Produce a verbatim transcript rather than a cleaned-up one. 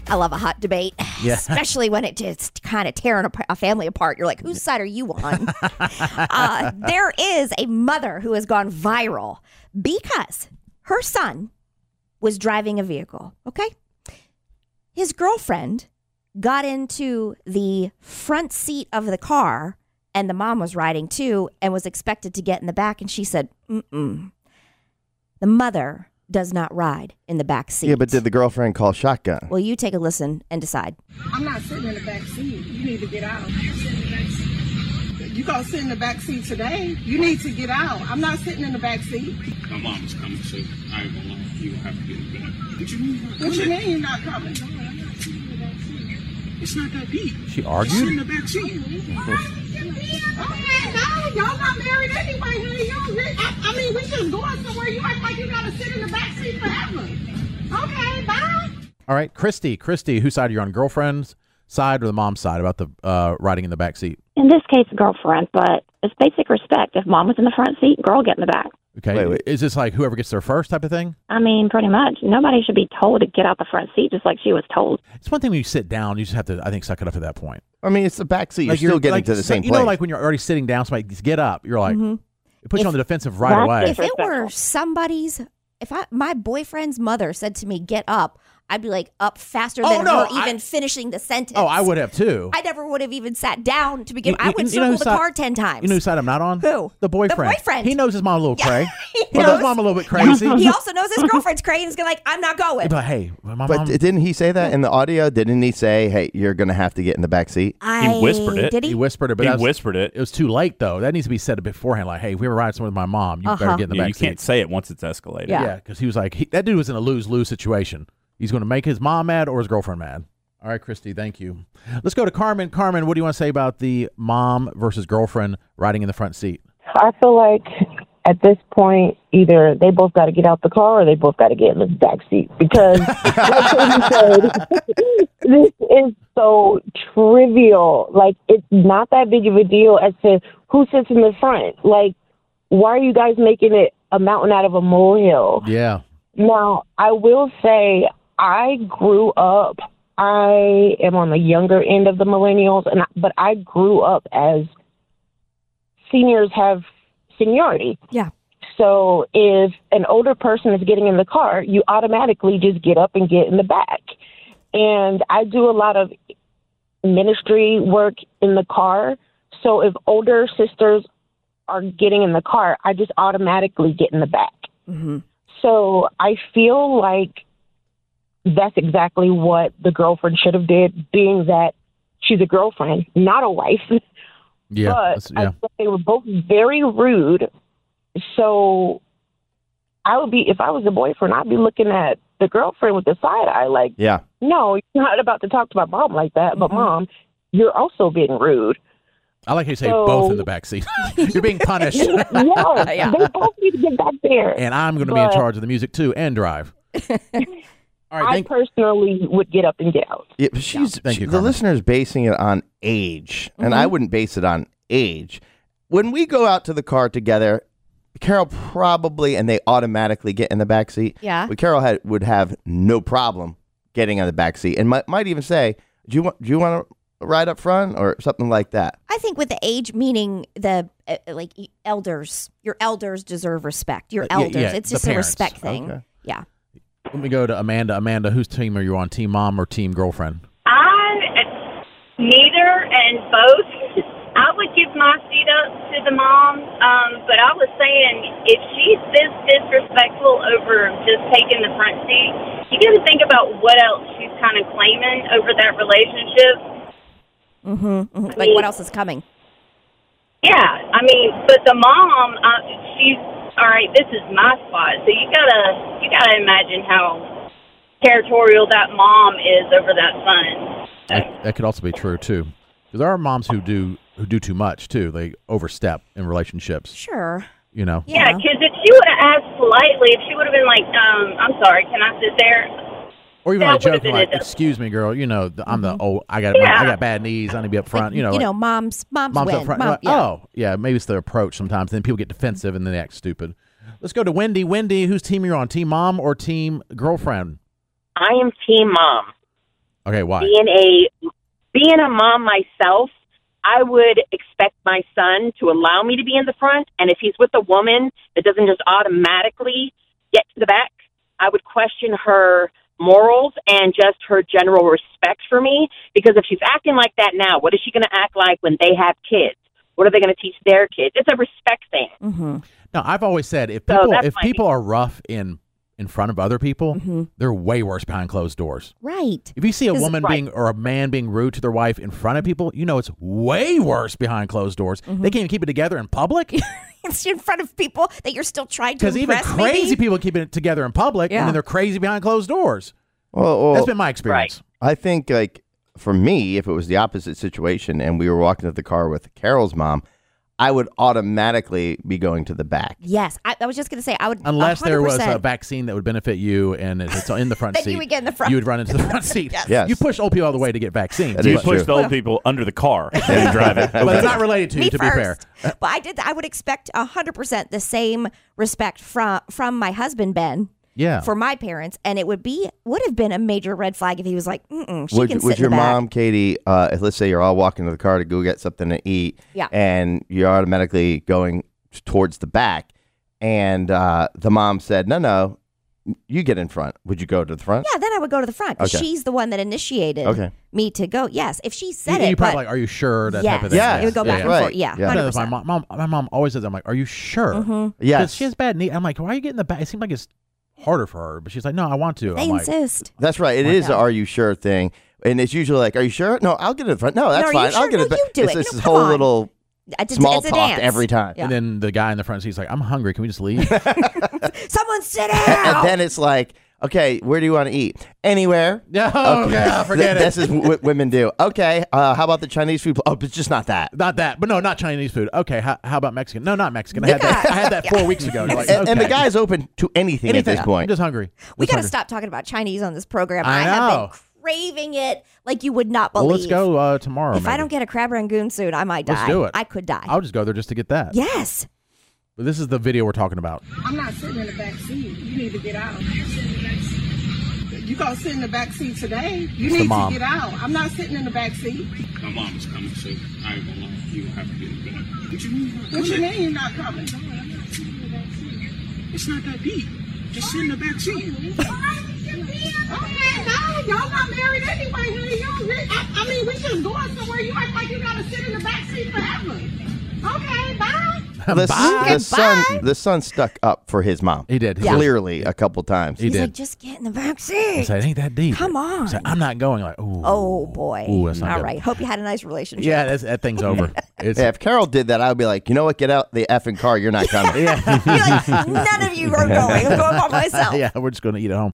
I love a hot debate, Yeah. especially when it just kind of tearing a, a family apart. You're like, whose side are you on? uh, there is a mother who has gone viral because her son was driving a vehicle, okay? His girlfriend got into the front seat of the car, and the mom was riding too and was expected to get in the back, and she said, mm-mm. The mother does not ride in the back seat. Yeah, but did the girlfriend call shotgun? Well, you take a listen and decide. I'm not sitting in the back seat. You need to get out. You gonna sit in the back seat today? You need to get out. I'm not sitting in the back seat. My mom is coming, so I ain't gonna lie. You have to get it back. What you mean? What you mean you're not coming? It's not that deep. She Sit in argued? the back seat. Okay, no, y'all not married anyway. Honey. Y'all re- I, I mean, we just going somewhere. You act like you gotta sit in the back seat forever. Okay, bye. All right, Christy. Christy, whose side are you on? Girlfriend's side or the mom's side about the uh, riding in the back seat? In this case, girlfriend, but it's basic respect. If mom was in the front seat, girl get in the back. Okay. Wait, wait. Is this like whoever gets there first type of thing? I mean, pretty much. Nobody should be told to get out the front seat just like she was told. It's one thing when you sit down, you just have to, I think, suck it up at that point. I mean, it's the back seat. You're Like still getting like, to the same You place. know, like when you're already sitting down, somebody says, get up. You're like, Mm-hmm. it puts If- you on the defensive right That's away. If it were somebody's, if I my boyfriend's mother said to me, get up, I'd be like up faster Oh, than no, her even I- finishing the sentence. Oh, I would have too. I never would have even sat down to begin. You- I you- would you know circle whose the side- car ten times. You know whose side I'm not on? Who? The boyfriend. The boyfriend. He knows his mom a little cray. he He knows knows. mom a little bit crazy. He also knows his girlfriend's crazy and is gonna like, I'm not going. He'd be like, hey, my but mom. didn't he say that in the audio? Didn't he say, hey, you're going to have to get in the back seat? I, whispered it. Did he? He whispered it, but He that was- whispered it. It was too late though. That needs to be said beforehand. Like, hey, if we ever ride somewhere with my mom, you better Uh-huh. get in the Yeah, back you seat. can't say it once it's escalated. Yeah. Yeah, because he was like, he, that dude was in a lose-lose situation. He's going to make his mom mad or his girlfriend mad. All right, Christy, thank you. Let's go to Carmen. Carmen, what do you want to say about the mom versus girlfriend riding in the front seat? I feel like at this point, either they both got to get out the car or they both got to get in the back seat because, like Katie said, this is so trivial. Like, it's not that big of a deal as to who sits in the front. Like, why are you guys making it a mountain out of a molehill? Yeah. Now, I will say I grew up, I am on the younger end of the millennials, and I, but I grew up as seniors have seniority. Yeah. So if an older person is getting in the car, you automatically just get up and get in the back. And I do a lot of ministry work in the car. So if older sisters are getting in the car, I just automatically get in the back. Mm-hmm. So I feel like that's exactly what the girlfriend should have did, being that she's a girlfriend, not a wife. Yeah. but that's- yeah. I thought they were both very rude. So I would be, if I was the boyfriend, I'd be looking at the girlfriend with the side eye like, Yeah. no, you're not about to talk to my mom like that. But Mhm. mom, you're also being rude. I like how you say So- both in the back seat. You're being punished. yeah, Yeah. they both need to get back there. And I'm going to be in But- charge of the music too and drive. All right, I thank, personally would get up and get out. Yeah, but she's Thank she- you, the Carmen. listener's basing it on age, and I wouldn't base it on age. When we go out to the car together, Carol probably and they automatically get in the back seat. Yeah. But Carol had, would have no problem getting on the back seat, and might might even say, "Do you want do you want to ride up front or something like that?" I think with the age, meaning the uh, like e- elders, your elders deserve respect. Your Uh, yeah, elders, yeah, it's the just a parents. respect thing. Okay. Yeah. Let me go to Amanda. Amanda, whose team are you on? Team mom or team girlfriend? I neither and both. I would give my seat up to the mom, um, but I was saying if she's this disrespectful over just taking the front seat, you got to think about what else she's kind of claiming over that relationship. Mm-hmm. mm-hmm. Like what else is coming? Yeah, I mean, but the mom, uh, she's all right. This is my spot, so you gotta you gotta imagine how territorial that mom is over that son. That, that could also be true too, because there are moms who do who do too much too. They overstep in relationships. Sure. You know. Yeah, because if she would have asked politely, if she would have been like, um, "I'm sorry, can I sit there?" Or even That like would've joking, been like, it. "Excuse me, girl. You know, the, I'm the oh, I got Yeah. I got bad knees. I need to be up front." You know, you like, know, moms, moms, mom's win. up front. Mom- You're like, yeah. Oh, yeah. Maybe it's their approach sometimes. Then people get defensive and then they act stupid. Let's go to Wendy. Wendy, whose team you're on? Team mom or team girlfriend? I am team mom. Okay, why? Being a being a mom myself, I would expect my son to allow me to be in the front, and if he's with a woman that doesn't just automatically get to the back, I would question her morals and just her general respect for me, because if she's acting like that now, what is she going to act like when they have kids? What are they going to teach their kids? It's a respect thing. Mm-hmm. Now, I've always said if So people that's if my people are rough in in front of other people, Mm-hmm. they're way worse behind closed doors. Right. If you see a Is- woman right. being or a man being rude to their wife in front of people, you know it's way worse behind closed doors. Mm-hmm. They can't even keep it together in public. It's in front of people that you're still trying to Because even impress. crazy maybe? people keep it together in public, Yeah. and then they're crazy behind closed doors. Well, well, That's been my experience. I think, like, for me, if it was the opposite situation and we were walking to the car with Carol's mom, I would automatically be going to the back. Yes, I, I was just going to say I would. Unless there was one hundred percent a vaccine that would benefit you and it's in the front Then seat. you would get in the front. You would run into the front seat. Yes. Yes. You push old people all the way to get vaccines. That You is but, push true. the old people under the car and you drive it. but it's not related to you, Me to be fair. first. But I did. I would expect a hundred percent the same respect from from my husband Ben. Yeah. For my parents, and it would be would have been a major red flag if he was like, Mm-mm, she Would, can sit would in your the back. mom, Katie, uh, if let's say you're all walking to the car to go get something to eat, Yeah. and you're automatically going towards the back, and uh, the mom said, no, no, you get in front. Would you go to the front? Yeah, then I would go to the front because Okay. she's the one that initiated Okay. me to go. Yes, if she You, said you it, probably but like, are you sure? That yes, type of thing. Yeah. it would go Yeah, back yeah. and Right. forth. Yeah, Yeah. I know hundred that's my percent. mom, mom. My mom always says, "I'm like, are you sure? Mm-hmm. Yes. Because she has bad knee." I'm like, "Why are you getting the back?" It seems like it's harder for her, but she's like, "No, I want to." They I'm like, insist. That's right. It Oh, is yeah. a "Are you sure?" thing, and it's usually like, "Are you sure?" No, I'll get in front. No, that's are you fine. I'll sure? get No, it. back. you do it's it. It's No, this come whole on. little It's a- small it's a talk dance. every time, Yeah. And then the guy in the front seat's like, "I'm hungry. Can we just leave?" Someone sit and down. then it's like, "Okay, where do you want to eat? Anywhere." No, okay, forget Th- it. This is what women do. Okay, uh, how about the Chinese food? Oh, it's just not that. Not that, but no, not Chinese food. Okay, how, how about Mexican? No, not Mexican. I had that. I had that four weeks ago. You're like, And, and the okay. guy's open to anything, Anything. at this point. I'm just hungry. we Just got to hungry. stop talking about Chinese on this program. I have know. been craving it like you would not Well, believe. let's go uh, tomorrow. If I maybe. don't get a crab rangoon soon, I might die. Let's do it. I could die. I'll just go there just to get that. yes. But this is the video we're talking about. I'm not sitting in the back seat. You need to get out. You gonna sit in the back seat today? You It's the need to mom. get out. I'm not sitting in the back seat. My mom is coming, so I ain't gonna lie. You have to get in the back. What you mean? What you mean you're not coming? It's not that deep. Just sit in the back seat. Okay, no, y'all not married anyway, honey. You don't re- I, I mean, we just going somewhere. You act like you gotta sit in the back seat forever. Okay, bye. The, Bye. the son, the son stuck up for his mom. He did. He Yeah. Clearly, a couple times. He He's did. like, just get in the back I seat. said, it ain't that deep. Come on. I said, I'm not going. Like, ooh. Oh boy. Ooh, that's not All good. right. Hope you had a nice relationship. Yeah, that's, that thing's over. It's, Yeah, if Carol did that, I would be like, you know what? Get out the effing car. You're not coming. yeah. You're like, none of you are going. I'm going by myself. yeah, we're just going to eat at home.